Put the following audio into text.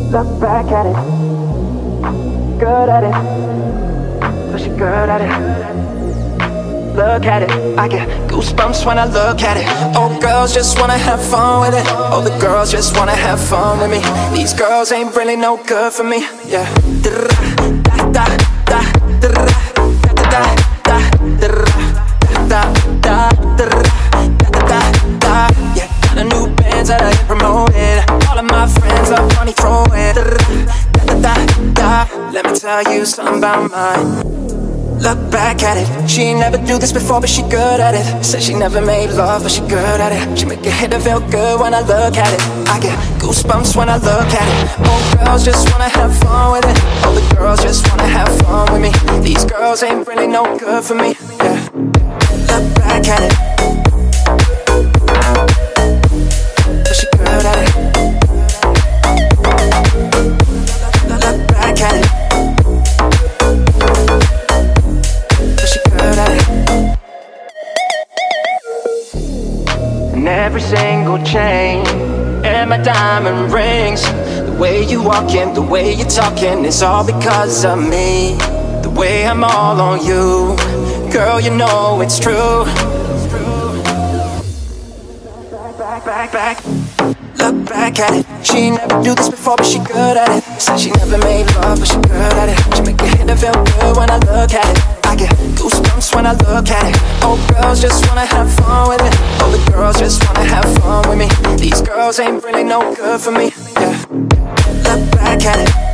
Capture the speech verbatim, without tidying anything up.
Look back at it, good at it, but you're good at it. Look at it, I get goosebumps when I look at it. Oh, girls just wanna have fun with it. Oh, the girls just wanna have fun with me. These girls ain't really no good for me. Yeah. Da da da da da da da da da da da da. Yeah, got a new band that I promoted. All of my friends are funny throwing. Da da da. Let me tell you something about mine. Look back at it. She ain't never do this before, but she good at it. Said she never made love, but she good at it. She make it hit and feel good when I look at it. I get goosebumps when I look at it. Oh, girls just wanna have fun with it. Oh, the girls just wanna have fun with me. These girls ain't really no good for me. Yeah. Look back at it, but she good at it. Look back at it. Every single chain and my diamond rings, the way you walking, the way you talking, it's all because of me. The way I'm all on you, girl, you know it's true. Back, back, back. Look back at it. She ain't never do this before, but she good at it. Said she never made love, but she good at it. She make it hit and feel good when I look at it. I get goosebumps when I look at it. Oh, girls just wanna have fun with it. Oh, the girls just wanna have fun with me. These girls ain't really no good for me. Yeah. Look back at it.